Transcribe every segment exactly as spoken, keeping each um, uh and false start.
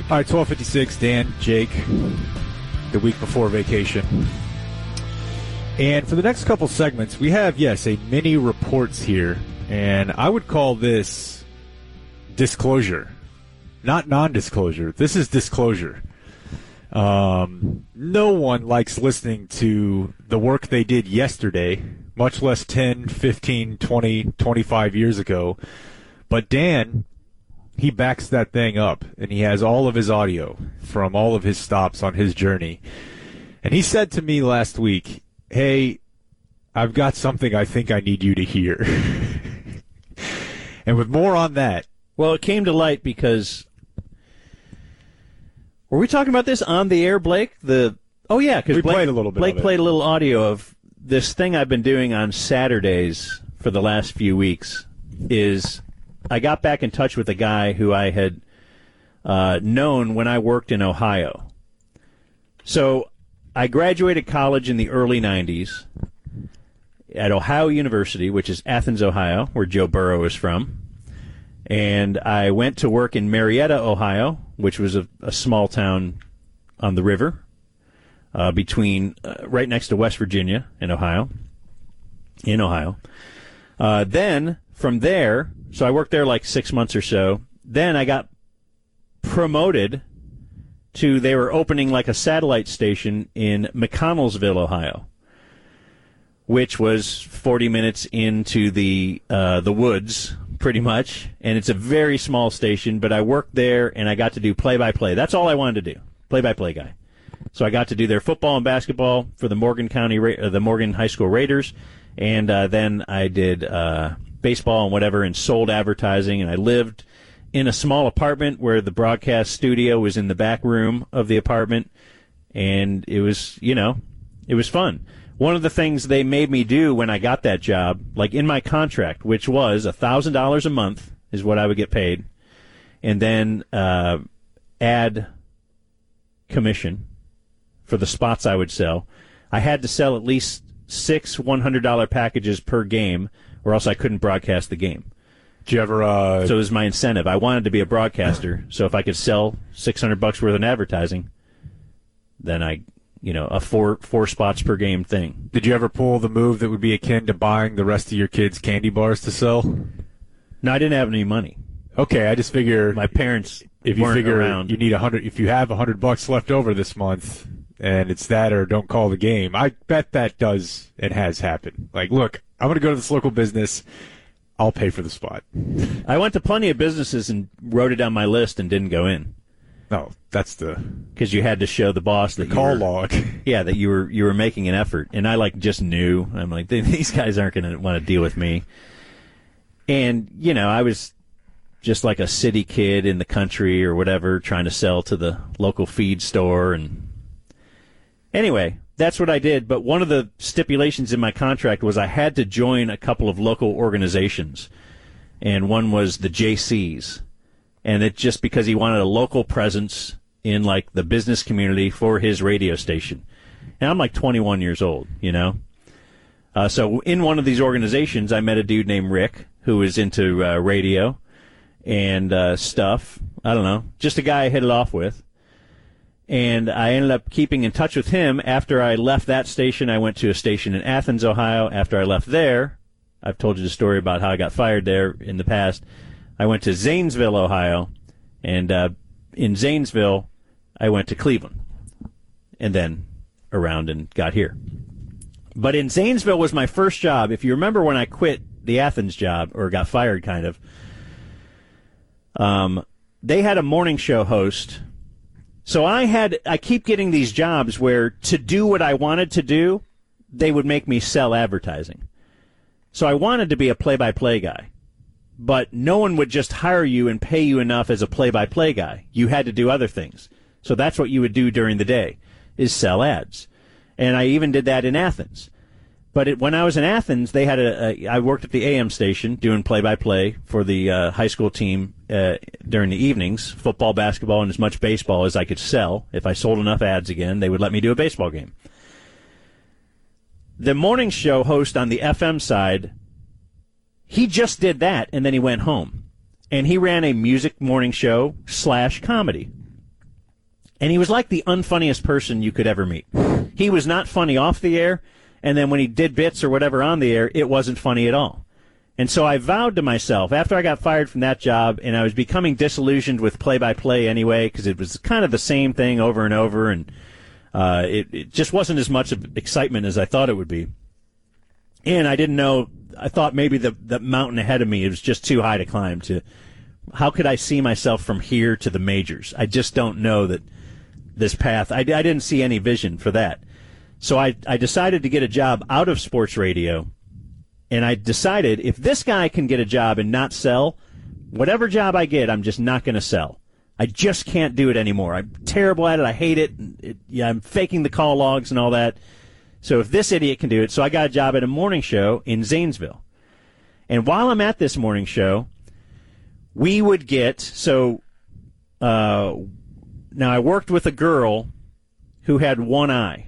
All right, twelve fifty-six, Dan, Jake, the week before vacation. And for the next couple segments, we have, yes, a mini reports here. And I would call this disclosure, not non-disclosure. This is disclosure. Um, no one likes listening to the work they did yesterday, much less ten, fifteen, twenty, twenty-five years ago. But Dan, he backs that thing up, and he has all of his audio from all of his stops on his journey. And he said to me last week, hey, I've got something I think I need you to hear. And with more on that. Well, it came to light because... Were we talking about this on the air, Blake? The Oh, yeah, because Blake, played a little bit Blake of it. played a little audio of this thing I've been doing on Saturdays for the last few weeks is I got back in touch with a guy who I had uh, known when I worked in Ohio. So I graduated college in the early nineties at Ohio University, which is Athens, Ohio, where Joe Burrow is from. And I went to work in Marietta, Ohio, which was a, a small town on the river, uh, between uh, right next to West Virginia and Ohio, in Ohio. Uh, then from there, so I worked there like six months or so. Then I got promoted to, they were opening like a satellite station in McConnellsville, Ohio, which was forty minutes into the uh, the woods, pretty much, and it's a very small station, but I worked there, and I got to do play-by-play. That's all I wanted to do, play-by-play guy. So I got to do their football and basketball for the Morgan County, uh, the Morgan High School Raiders, and uh, then I did uh, baseball and whatever, and sold advertising, and I lived in a small apartment where the broadcast studio was in the back room of the apartment, and it was, you know, it was fun. One of the things they made me do when I got that job, like in my contract, which was one thousand dollars a month is what I would get paid, and then uh, add commission for the spots I would sell. I had to sell at least six one hundred dollars packages per game, or else I couldn't broadcast the game. Did you ever... Uh... So it was my incentive. I wanted to be a broadcaster, so if I could sell six hundred bucks worth of advertising, then I... you know, a four four spots per game thing. Did you ever pull the move that would be akin to buying the rest of your kids' candy bars to sell? No, I didn't have any money. Okay, I just figure my parents if you weren't figure around. You need a hundred. If you have a hundred bucks left over this month, and it's that or don't call the game, I bet that does and has happened. Like, look, I'm going to go to this local business. I'll pay for the spot. I went to plenty of businesses and wrote it on my list and didn't go in. No, that's the because you had to show the boss that the call you were, log. Yeah, that you were you were making an effort, and I like just knew. I'm like, these guys aren't going to want to deal with me. And you know, I was just like a city kid in the country or whatever, trying to sell to the local feed store. And anyway, that's what I did. But one of the stipulations in my contract was I had to join a couple of local organizations, and one was the J Cs. And it's just because he wanted a local presence in, like, the business community for his radio station. And I'm, like, twenty-one years old, you know? Uh, so in one of these organizations, I met a dude named Rick who was into uh, radio and uh, stuff. I don't know. Just a guy I hit it off with. And I ended up keeping in touch with him. After I left that station, I went to a station in Athens, Ohio. After I left there, I've told you the story about how I got fired there in the past. I went to Zanesville, Ohio, and uh, in Zanesville, I went to Cleveland, and then around and got here. But in Zanesville was my first job. If you remember when I quit the Athens job, or got fired, kind of, um, they had a morning show host. So I had, I keep getting these jobs where to do what I wanted to do, they would make me sell advertising. So I wanted to be a play-by-play guy. But no one would just hire you and pay you enough as a play-by-play guy. You had to do other things. So that's what you would do during the day, is sell ads. And I even did that in Athens. But it, when I was in Athens, they had a, a I worked at the A M station doing play-by-play for the uh, high school team uh, during the evenings, football, basketball, and as much baseball as I could sell. If I sold enough ads again, they would let me do a baseball game. The morning show host on the F M side, he just did that, and then he went home. And he ran a music morning show slash comedy. And he was like the unfunniest person you could ever meet. He was not funny off the air, and then when he did bits or whatever on the air, it wasn't funny at all. And so I vowed to myself, after I got fired from that job, and I was becoming disillusioned with play-by-play anyway, because it was kind of the same thing over and over, and uh, it, it just wasn't as much of excitement as I thought it would be. And I didn't know, I thought maybe the, the mountain ahead of me, it was just too high to climb. To How could I see myself from here to the majors? I just don't know that this path, I, I didn't see any vision for that. So I, I decided to get a job out of sports radio. And I decided if this guy can get a job and not sell, whatever job I get, I'm just not going to sell. I just can't do it anymore. I'm terrible at it. I hate it. it. Yeah, I'm faking the call logs and all that. So if this idiot can do it, so I got a job at a morning show in Zanesville. And while I'm at this morning show, we would get, so uh, now I worked with a girl who had one eye.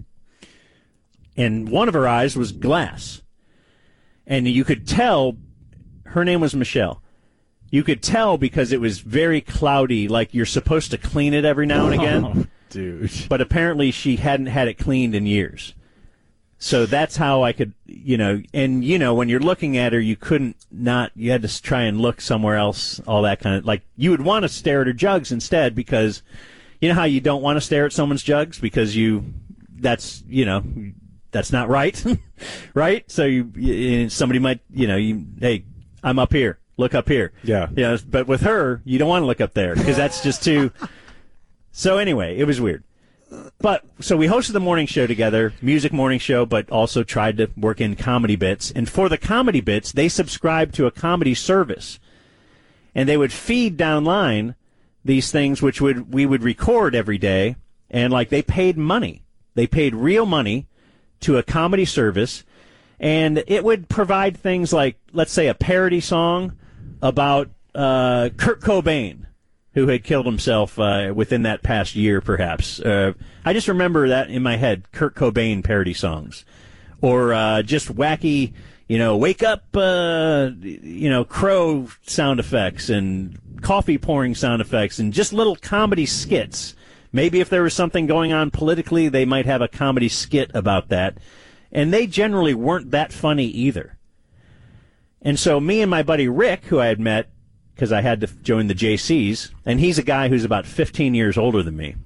And one of her eyes was glass. And you could tell, her name was Michelle. You could tell because it was very cloudy, like you're supposed to clean it every now and again. Oh, dude. But apparently she hadn't had it cleaned in years. So that's how I could, you know, and, you know, when you're looking at her, you couldn't not, you had to try and look somewhere else, all that kind of, like, you would want to stare at her jugs instead because, you know how you don't want to stare at someone's jugs because you, that's, you know, that's not right, right? So you, you, somebody might, you know, you, hey, I'm up here, look up here. Yeah. You know, but with her, you don't want to look up there because that's just too. So anyway, it was weird. But so we hosted the morning show together, music morning show, but also tried to work in comedy bits. And for the comedy bits, they subscribed to a comedy service, and they would feed downline these things, which would we would record every day, and like they paid money, they paid real money to a comedy service, and it would provide things like, let's say, a parody song about uh, Kurt Cobain, who had killed himself uh, within that past year, perhaps. Uh, I just remember that in my head, Kurt Cobain parody songs. Or uh, just wacky, you know, wake up, uh, you know, crow sound effects and coffee pouring sound effects and just little comedy skits. Maybe if there was something going on politically, they might have a comedy skit about that. And they generally weren't that funny either. And so me and my buddy Rick, who I had met, because I had to join the J Cs, and he's a guy who's about fifteen years older than me.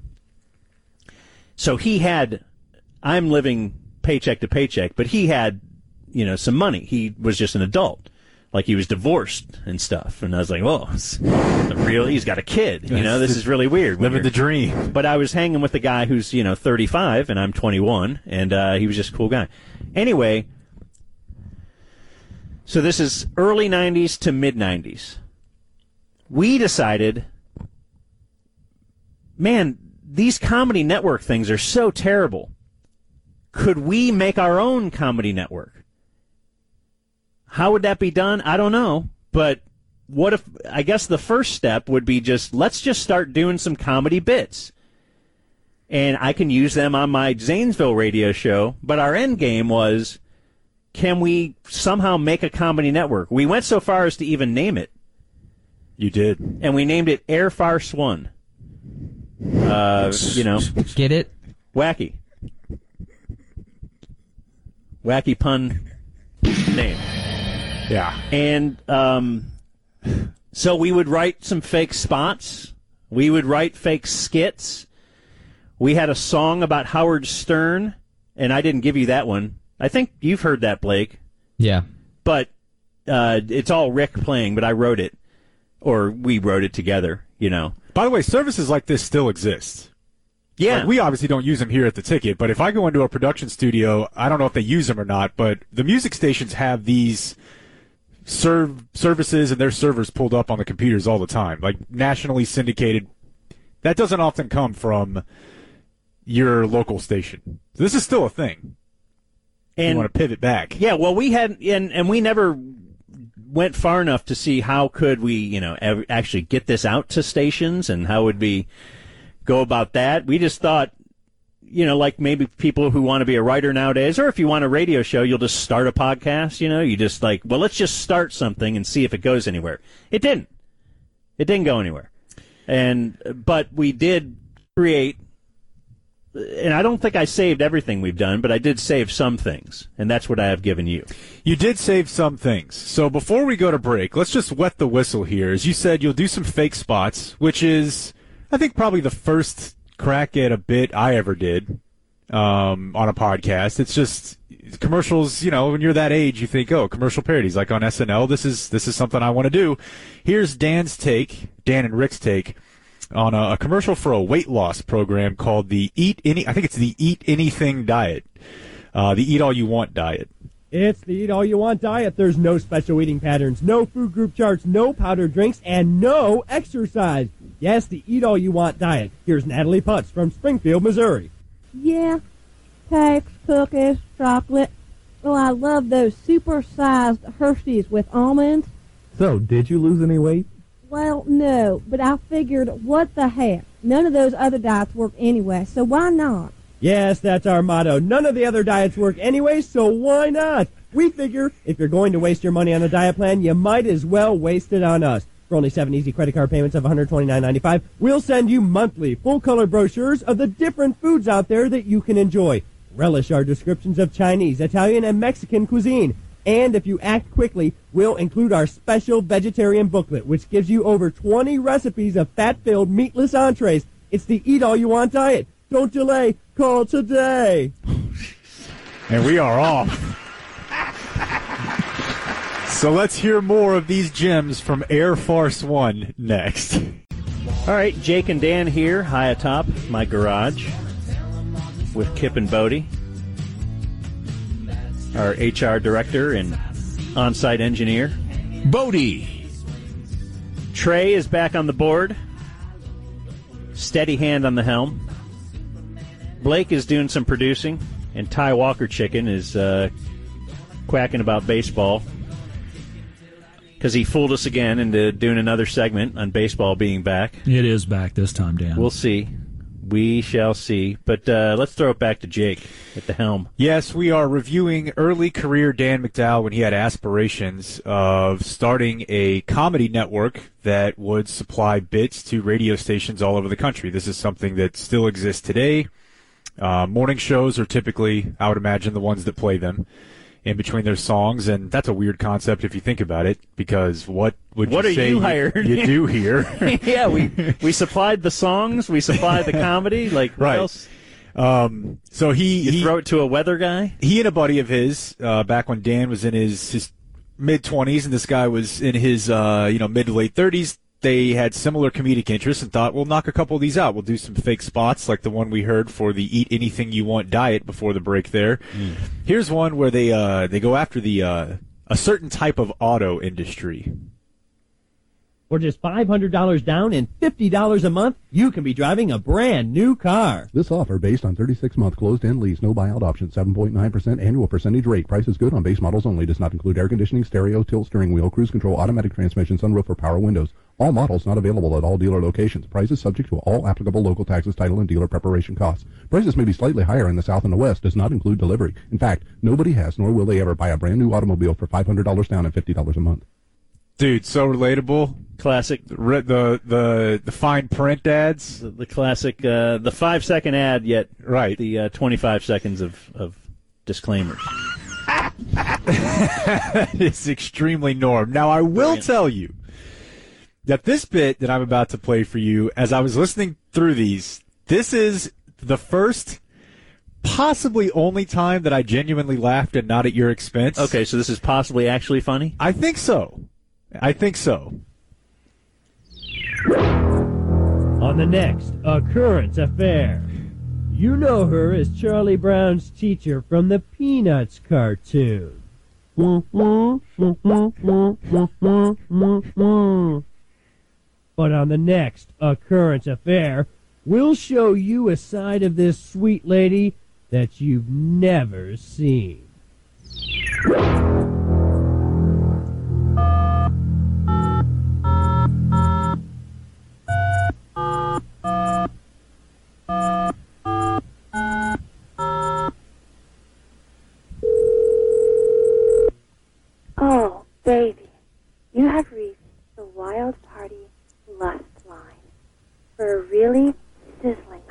So he had, I'm living paycheck to paycheck, but he had, you know, some money. He was just an adult. Like he was divorced and stuff. And I was like, oh, it's a real, he's got a kid. You know, this is really weird. Living the dream. But I was hanging with a guy who's, you know, thirty-five, and I'm twenty-one, and uh, he was just a cool guy. Anyway, so this is early nineties to mid-nineties. We decided, man, these comedy network things are so terrible. Could we make our own comedy network? How would that be done? I don't know. But what if, I guess the first step would be just, let's just start doing some comedy bits. And I can use them on my Zanesville radio show. But our end game was, can we somehow make a comedy network? We went so far as to even name it. You did. And we named it Air Farce One. Uh, you know. Get it? Wacky. Wacky pun name. Yeah. And um, so we would write some fake spots. We would write fake skits. We had a song about Howard Stern, and I didn't give you that one. I think you've heard that, Blake. Yeah. But uh, it's all Rick playing, but I wrote it. Or we wrote it together, you know. By the way, services like this still exist. Yeah. Like, we obviously don't use them here at the Ticket, but if I go into a production studio, I don't know if they use them or not, but the music stations have these serve services and their servers pulled up on the computers all the time, like nationally syndicated. That doesn't often come from your local station. So this is still a thing. And you want to pivot back. Yeah, well, we had, and, and we never went far enough to see how could we, you know, ev- actually get this out to stations and how would we go about that. We just thought, you know, like maybe people who want to be a writer nowadays, or if you want a radio show, you'll just start a podcast, you know, you just like, well, let's just start something and see if it goes anywhere. It didn't. It didn't go anywhere. And, but we did create, and I don't think I saved everything we've done, but I did save some things, and that's what I have given you. You did save some things. So before we go to break, let's just wet the whistle here. As you said, you'll do some fake spots, which is, I think, probably the first crack at a bit I ever did um, on a podcast. It's just commercials, you know, when you're that age, you think, oh, commercial parodies like on S N L. This is this is something I want to do. Here's Dan's take, Dan and Rick's take, on a, a commercial for a weight loss program called the Eat Any, I think it's the Eat Anything Diet, uh, the Eat All You Want Diet. It's the Eat All You Want Diet. There's no special eating patterns, no food group charts, no powdered drinks, and no exercise. Yes, the Eat All You Want Diet. Here's Natalie Putz from Springfield, Missouri. Yeah, cakes, cookies, chocolate. Oh, I love those super-sized Hershey's with almonds. So, did you lose any weight? Well, no, but I figured, what the heck? None of those other diets work anyway, so why not? Yes, that's our motto. None of the other diets work anyway, so why not? We figure if you're going to waste your money on a diet plan, you might as well waste it on us. For only seven easy credit card payments of one hundred twenty-nine ninety-five, we'll send you monthly full-color brochures of the different foods out there that you can enjoy. Relish our descriptions of Chinese, Italian, and Mexican cuisine. And if you act quickly, we'll include our special vegetarian booklet, which gives you over twenty recipes of fat-filled, meatless entrees. It's the Eat All You Want Diet. Don't delay. Call today. And we are off. So let's hear more of these gems from Air Force One next. All right, Jake and Dan here, high atop my garage with Kip and Bodie, our H R director and on-site engineer. Bodie. Trey is back on the board. Steady hand on the helm. Blake is doing some producing, and Ty Walker Chicken is uh, quacking about baseball because he fooled us again into doing another segment on baseball being back. It is back this time, Dan. We'll see. We shall see. But uh, let's throw it back to Jake at the helm. Yes, we are reviewing early career Dan McDowell when he had aspirations of starting a comedy network that would supply bits to radio stations all over the country. This is something that still exists today. Uh, morning shows are typically, I would imagine, the ones that play them in between their songs, and that's a weird concept if you think about it, because what would what you are say you, you, hired? you do here? Yeah, we we supplied the songs, we supplied the comedy, like what right. else? Um, so he, You he throw it to a weather guy? he and a buddy of his, uh, back when Dan was in his, his mid-twenties and this guy was in his uh, you know mid to late thirties, they had similar comedic interests and thought, we'll knock a couple of these out. We'll do some fake spots like the one we heard for the Eat Anything You Want diet before the break there. Mm. Here's one where they uh, they go after the uh, a certain type of auto industry. For just five hundred dollars down and fifty dollars a month, you can be driving a brand new car. This offer based on thirty-six month closed-end lease, no buyout option, seven point nine percent annual percentage rate. Price is good on base models only. Does not include air conditioning, stereo, tilt steering wheel, cruise control, automatic transmission, sunroof, or power windows. All models not available at all dealer locations. Prices subject to all applicable local taxes, title, and dealer preparation costs. Prices may be slightly higher in the South and the West. Does not include delivery. In fact, nobody has, nor will they ever, buy a brand new automobile for five hundred dollars down and fifty dollars a month. Dude, so relatable. Classic. The the the, the fine print ads. The, the classic, uh, the five-second ad, yet right. the uh, twenty-five seconds of, of disclaimers. It's extremely norm. Now, I will Brilliant. tell you that this bit that I'm about to play for you, as I was listening through these, this is the first, possibly only time that I genuinely laughed and not at your expense. Okay, so this is possibly actually funny? I think so. I think so. On the next, A Current Affair. You know her as Charlie Brown's teacher from the Peanuts cartoon. But on the next, A Current Affair, we'll show you a side of this sweet lady that you've never seen. Oh, baby, you have reached the Wild Party Lust line for a really sizzling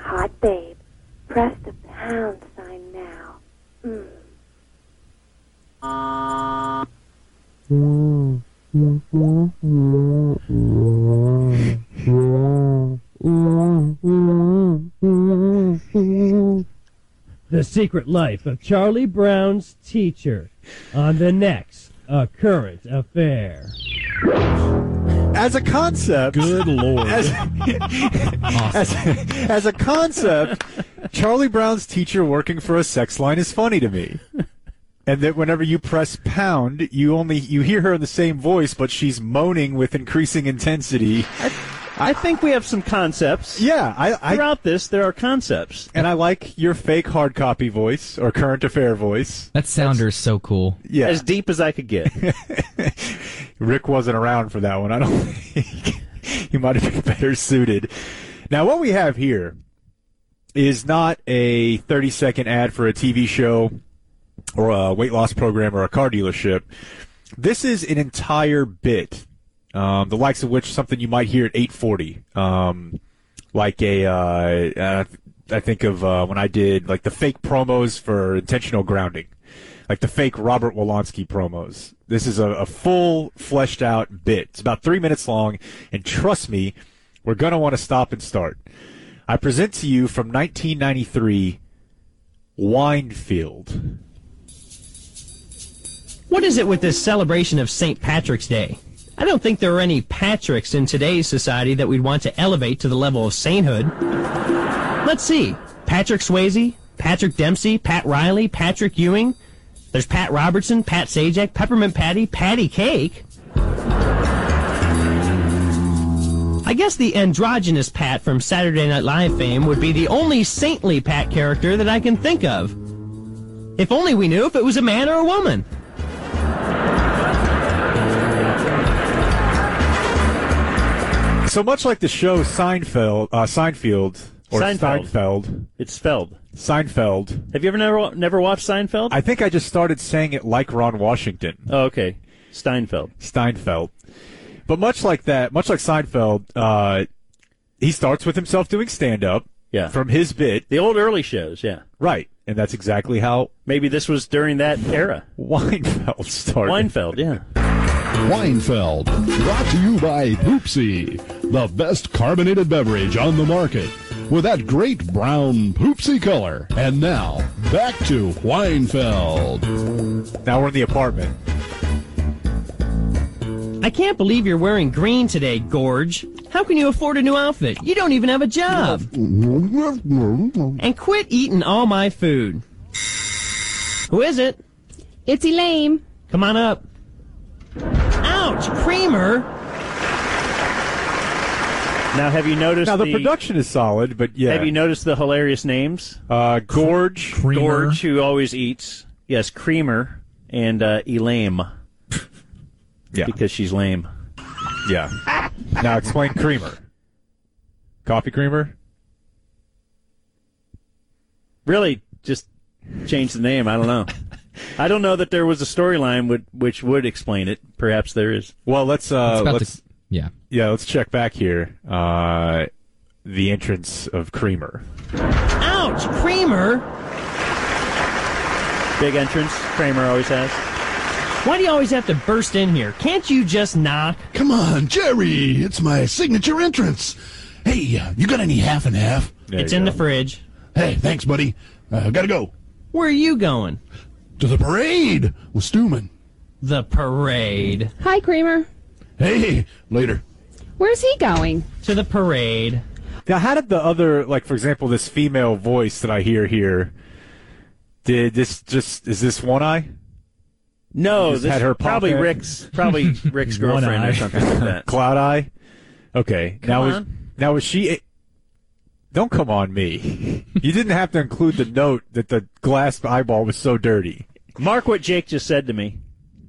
The Secret Life of Charlie Brown's Teacher on the next A Current Affair. As a concept, Good Lord. as, as, as a concept, Charlie Brown's teacher working for a sex line is funny to me. And that whenever you press pound, you only you hear her in the same voice, but she's moaning with increasing intensity. I think we have some concepts. Yeah, I, I Throughout this, there are concepts. and I like your fake hard copy voice or current affair voice. That sounder is so cool. Yeah, As deep as I could get. Rick wasn't around for that one. I don't think he might have been better suited. Now, what we have here is not a thirty-second ad for a T V show or a weight loss program or a car dealership. This is an entire bit, um, the likes of which something you might hear at eight forty, um, like a, uh, uh, I think of uh, when I did like the fake promos for intentional grounding, like the fake Robert Wolanski promos. This is a, a full, fleshed out bit. It's about three minutes long, and trust me, we're going to want to stop and start. I present to you from nineteen ninety-three, Winefield. What is it with this celebration of Saint Patrick's Day? I don't think there are any Patricks in today's society that we'd want to elevate to the level of sainthood. Let's see. Patrick Swayze, Patrick Dempsey, Pat Riley, Patrick Ewing. There's Pat Robertson, Pat Sajak, Peppermint Patty, Patty Cake. I guess the androgynous Pat from Saturday Night Live fame would be the only saintly Pat character that I can think of. If only we knew if it was a man or a woman. So much like the show Seinfeld, uh, Seinfeld, or Seinfeld. Seinfeld, It's spelled. Seinfeld. Have you ever never never watched Seinfeld? I think I just started saying it like Ron Washington. Oh, okay. Steinfeld. Steinfeld. But much like that, much like Seinfeld, uh, he starts with himself doing stand-up Yeah. from his bit. The old early shows, yeah. Right. And that's exactly how Maybe this was during that era. Weinfeld started. Weinfeld, yeah. Weinfeld, brought to you by Poopsie, the best carbonated beverage on the market, with that great brown Poopsie color. And now, back to Weinfeld. Now we're in the apartment. I can't believe you're wearing green today, Gorge. How can you afford a new outfit? You don't even have a job. And quit eating all my food. Who is it? It's Elaine. Come on up. Ouch, Creamer. Now, have you noticed Now the, the production is solid, but yeah. Have you noticed the hilarious names? Uh, Gorge. Creamer. Gorge, who always eats. Yes, Creamer and uh, Elaine. Yeah. Because she's lame. Yeah. Now explain creamer. Coffee creamer? Really, just change the name. I don't know. I don't know that there was a storyline would, which would explain it. Perhaps there is. Well, let's uh, It's about let's to- yeah. yeah, let's check back here. Uh, the entrance of Creamer. Ouch, Creamer. Big entrance. Kramer always has. Why do you always have to burst in here? Can't you just knock? Come on, Jerry, it's my signature entrance. Hey, uh, you got any half and half? There It's you in go. the fridge. Hey, thanks, buddy. Uh, gotta go. Where are you going? To the parade with Stewman. The parade. Hi, Creamer. Hey, later. Where's he going? To the parade. Now, how did the other, like, for example, this female voice that I hear here, did this just, is this One Eye? No, Just this had her pop probably in. Rick's probably Rick's girlfriend or something like that. Cloud Eye? Okay. Come now, on. Was, now, was she, don't come on me. You didn't have to include the note that the glass eyeball was so dirty. Mark what Jake just said to me.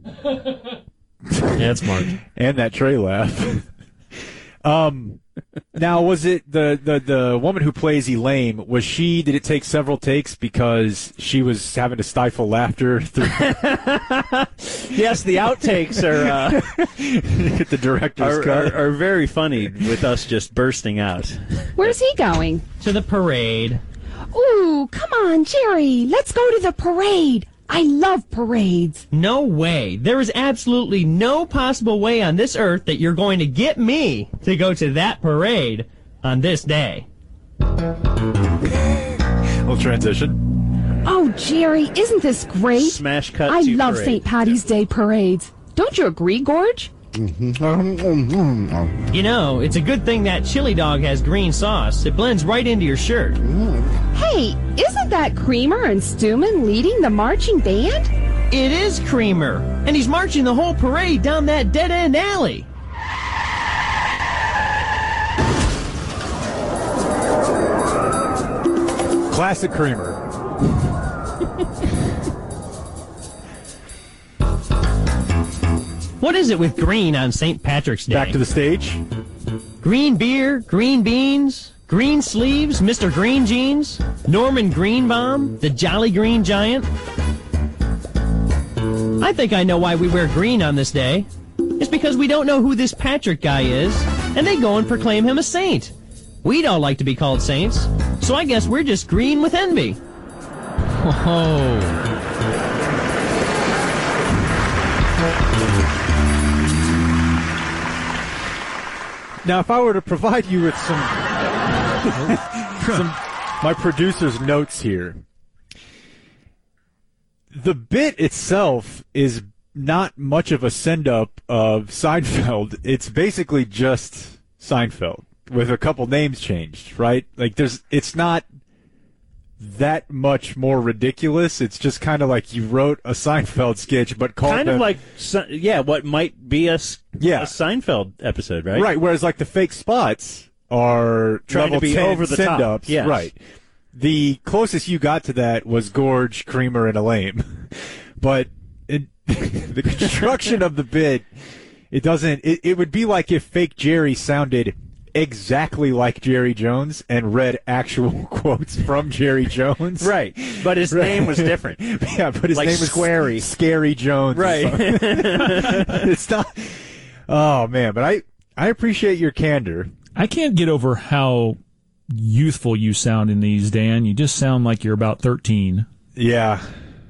Yeah, it's Mark. And that Trey laugh. um, now, was it the, the, the woman who plays Elaine, was she, did it take several takes because she was having to stifle laughter through Yes, the outtakes are uh, the director's are, cut? are, are very funny with us just bursting out. Where's he going? To the parade. Ooh, come on, Jerry. Let's go to the parade. I love parades. No way. There is absolutely no possible way on this earth that you're going to get me to go to that parade on this day. Little transition. Oh, Jerry, isn't this great? Smash cut I to love parade. Saint Patty's Day parades. Don't you agree, Gorge? You know, it's a good thing that chili dog has green sauce. It blends right into your shirt. Hey, isn't that Creamer and Stuman leading the marching band? It is Creamer, and he's marching the whole parade down that dead-end alley. Classic Creamer. What is it with green on Saint Patrick's Day? Back to the stage. Green beer, green beans, green sleeves, Mister Green Jeans, Norman Greenbaum, the Jolly Green Giant. I think I know why we wear green on this day. It's because we don't know who this Patrick guy is, and they go and proclaim him a saint. We'd all like to be called saints, so I guess we're just green with envy. Oh. Now, if I were to provide you with some, some my producer's notes here, the bit itself is not much of a send-up of Seinfeld. It's basically just Seinfeld with a couple names changed, right? Like, there's, it's not that much more ridiculous. It's just kind of like you wrote a Seinfeld sketch, but called kind them, of like, yeah, what might be a, yeah. a Seinfeld episode, right? Right, whereas like the fake spots are trying level to be ten over the send-ups. top. Yes. Right. The closest you got to that was Gorge, Creamer, and Elaine. But it, the construction of the bit, it doesn't, it, it would be like if fake Jerry sounded exactly like Jerry Jones and read actual quotes from Jerry Jones. Right. But his Right. name was different. Yeah, but his Like name was Squarey. Scary Jones. or Right. something. It's not, oh man, but I, I appreciate your candor. I can't get over how youthful you sound in these, Dan. You just sound like you're about thirteen. Yeah.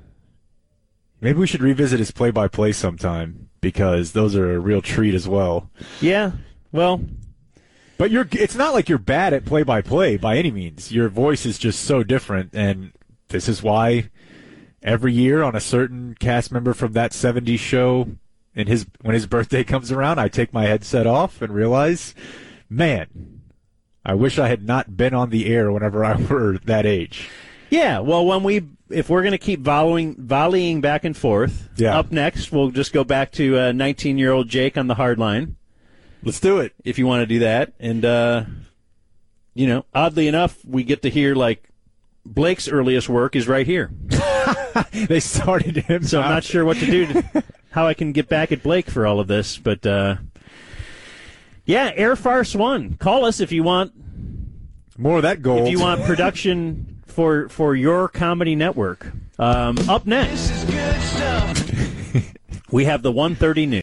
Maybe we should revisit his play-by-play sometime, because those are a real treat as well. Yeah. Well, but you're it's not like you're bad at play-by-play by any means. Your voice is just so different, and this is why every year on a certain cast member from that seventies show, and his when his birthday comes around, I take my headset off and realize, man, I wish I had not been on the air whenever I were that age. yeah. Well, when we, if we're going to keep volleying, volleying back and forth, Yeah. up next we'll just go back to uh, nineteen-year-old Jake on the hard line. Let's do it. If you want to do that. And, uh, you know, oddly enough, we get to hear, like, Blake's earliest work is right here. They started him. So out. I'm not sure what to do, to, how I can get back at Blake for all of this. But, uh, yeah, Air Farce One. Call us if you want. More of that gold. If you want production for, for your comedy network. Um, up next, we have the one thirty news.